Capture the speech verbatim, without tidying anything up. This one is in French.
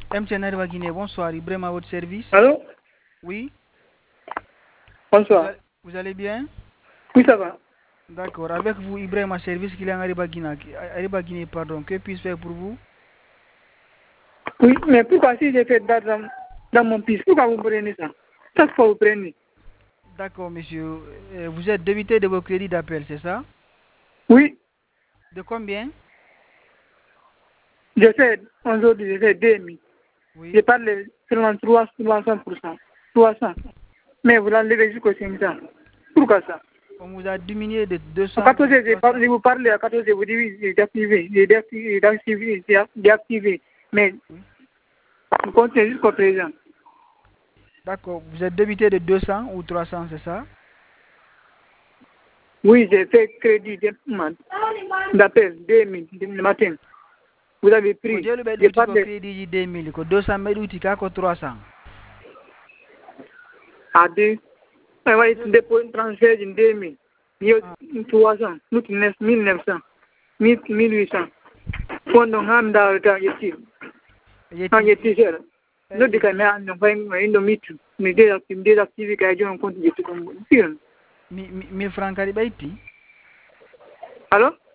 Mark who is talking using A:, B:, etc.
A: M T N Arriva Guinée, bonsoir. Ibrahim à votre service.
B: Allô?
A: Oui.
B: Bonsoir.
A: Vous, a, vous allez bien?
B: Oui, ça va.
A: D'accord. Avec vous, Ibrahim à service qu'il est en Arriva Guinée. Arriva Guinée, pardon. Que puis-je faire pour vous?
B: Oui, mais pourquoi si j'ai fait date dans, dans mon piste, pourquoi vous prenez ça? Chaque fois vous prenez.
A: D'accord, monsieur. Euh, Vous êtes débité de vos crédits d'appel, c'est ça?
B: Oui,
A: De combien?
B: j'ai fait, aujourd'hui, j'ai fait deux mille.
A: Oui.
B: Je parle seulement trois cents pour cent. trois cents. Mais vous l'enlevez jusqu'au cinq cents. Pourquoi ça?
A: On vous a diminué de deux cents.
B: À quatorze, je, parle, je vous parle, à quatorze, je vous dis oui, j'ai activé, j'ai déactivé, déactivé, j'ai déactivé. Mais
A: Oui.
B: vous continuez jusqu'au présent.
A: D'accord. Vous êtes débité de deux cents ou trois cents, c'est ça?
B: Oui, j'ai fait crédit d'appel deux mille le matin. Vous avez pris.
A: Ko jelu ɓe
B: Je
A: ɗuuti
B: parle
A: ko
B: de
A: crédit ji deux mille ko deux cent ɓe ɗuuti ka ko trois cents.
B: à deux. On va déposer un transfert de deux mille. trois cents, mille neuf cents, mille huit cents. Quand on a un d'argent, il y a un t-shirt. Nous disons que nous avons un mythe. Mais désactiver quand on compte de tout comme ça.
A: mille francs kadi ɓayti.
B: Alors?